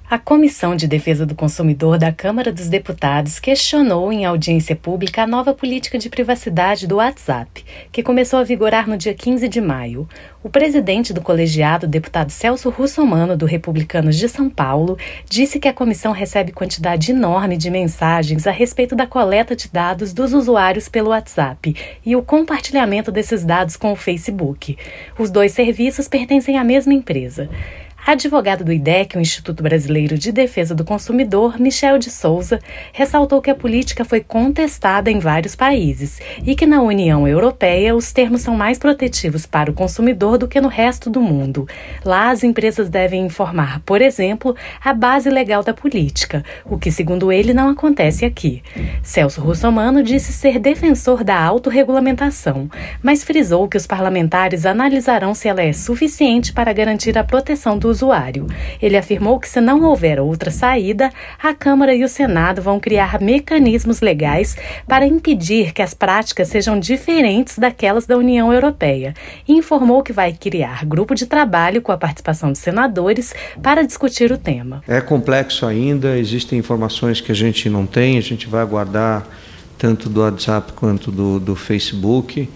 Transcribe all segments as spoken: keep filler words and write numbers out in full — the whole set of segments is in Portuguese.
A Comissão de Defesa do Consumidor da Câmara dos Deputados questionou em audiência pública a nova política de privacidade do WhatsApp, que começou a vigorar no dia quinze de maio. O presidente do colegiado, deputado Celso Russomano, do Republicanos de São Paulo, disse que a comissão recebe quantidade enorme de mensagens a respeito da coleta de dados dos usuários pelo WhatsApp e o compartilhamento desses dados com o Facebook. Os dois serviços pertencem à mesma empresa. Advogado do I D E C, o Instituto Brasileiro de Defesa do Consumidor, Michel de Souza, ressaltou que a política foi contestada em vários países e que na União Europeia os termos são mais protetivos para o consumidor do que no resto do mundo. Lá, as empresas devem informar, por exemplo, a base legal da política, o que, segundo ele, não acontece aqui. Celso Russomano disse ser defensor da autorregulamentação, mas frisou que os parlamentares analisarão se ela é suficiente para garantir a proteção do usuário. Ele afirmou que se não houver outra saída, a Câmara e o Senado vão criar mecanismos legais para impedir que as práticas sejam diferentes daquelas da União Europeia e informou que vai criar grupo de trabalho com a participação de senadores para discutir o tema. É complexo ainda, existem informações que a gente não tem, a gente vai aguardar tanto do WhatsApp quanto do, do Facebook.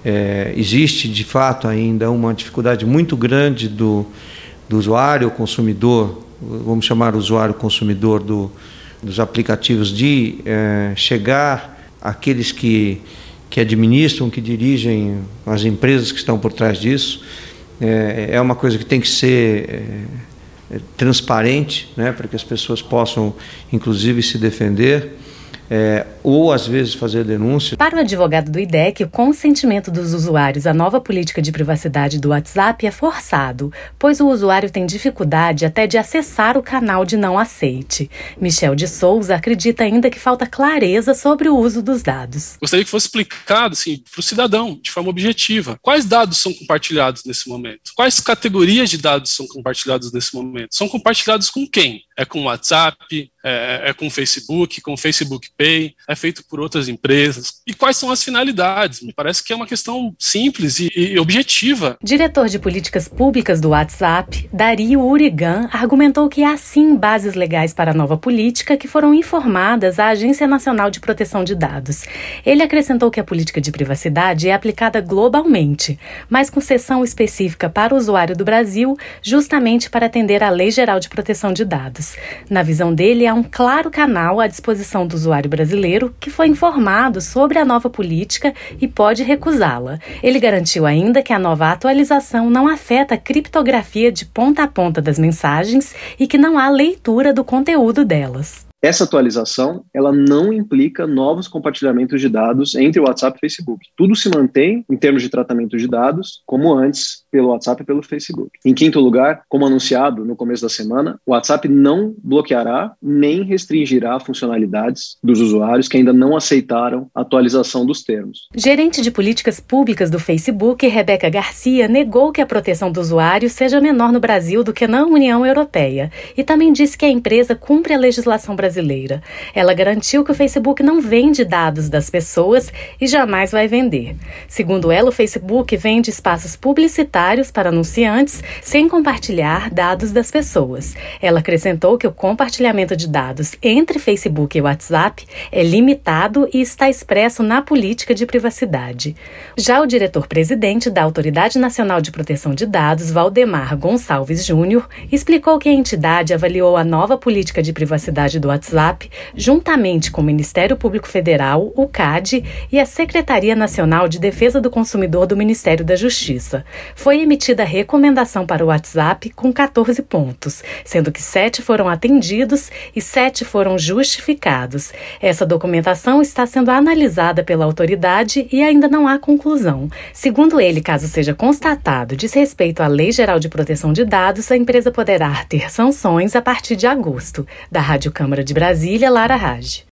É, existe, de fato, ainda uma dificuldade muito grande do do usuário, consumidor, vamos chamar o usuário consumidor do, dos aplicativos, de é, chegar àqueles que, que administram, que dirigem as empresas que estão por trás disso. É, é uma coisa que tem que ser é, transparente, né, para que as pessoas possam, inclusive, se defender. É, ou, às vezes, fazer denúncia. Para o advogado do I D E C, o consentimento dos usuários à nova política de privacidade do WhatsApp é forçado, pois o usuário tem dificuldade até de acessar o canal de não aceite. Michel de Souza acredita ainda que falta clareza sobre o uso dos dados. Gostaria que fosse explicado assim, para o cidadão, de forma objetiva, quais dados são compartilhados nesse momento? Quais categorias de dados são compartilhados nesse momento? São compartilhados com quem? É com o WhatsApp? É, é com o Facebook, com o Facebook Pay, é feito por outras empresas. E quais são as finalidades? Me parece que é uma questão simples e, e objetiva. Diretor de Políticas Públicas do WhatsApp, Dario Urigan, argumentou que há sim bases legais para a nova política que foram informadas à Agência Nacional de Proteção de Dados. Ele acrescentou que a política de privacidade é aplicada globalmente, mas com seção específica para o usuário do Brasil, justamente para atender à Lei Geral de Proteção de Dados. Na visão dele, há um claro canal à disposição do usuário brasileiro que foi informado sobre a nova política e pode recusá-la. Ele garantiu ainda que a nova atualização não afeta a criptografia de ponta a ponta das mensagens e que não há leitura do conteúdo delas. Essa atualização, ela não implica novos compartilhamentos de dados entre o WhatsApp e o Facebook. Tudo se mantém, em termos de tratamento de dados, como antes, pelo WhatsApp e pelo Facebook. Em quinto lugar, como anunciado no começo da semana, o WhatsApp não bloqueará nem restringirá funcionalidades dos usuários que ainda não aceitaram a atualização dos termos. Gerente de políticas públicas do Facebook, Rebeca Garcia, negou que a proteção do usuário seja menor no Brasil do que na União Europeia e também disse que a empresa cumpre a legislação brasileira. Brasileira. Ela garantiu que o Facebook não vende dados das pessoas e jamais vai vender. Segundo ela, o Facebook vende espaços publicitários para anunciantes sem compartilhar dados das pessoas. Ela acrescentou que o compartilhamento de dados entre Facebook e WhatsApp é limitado e está expresso na política de privacidade. Já o diretor-presidente da Autoridade Nacional de Proteção de Dados, Valdemar Gonçalves Júnior, explicou que a entidade avaliou a nova política de privacidade do WhatsApp WhatsApp, juntamente com o Ministério Público Federal, o C A D e a Secretaria Nacional de Defesa do Consumidor do Ministério da Justiça. Foi emitida recomendação para o WhatsApp com catorze pontos, sendo que sete foram atendidos e sete foram justificados. Essa documentação está sendo analisada pela autoridade e ainda não há conclusão. Segundo ele, caso seja constatado desrespeito à Lei Geral de Proteção de Dados, a empresa poderá ter sanções a partir de agosto. Da Rádio Câmara de Brasília, Lara Raj.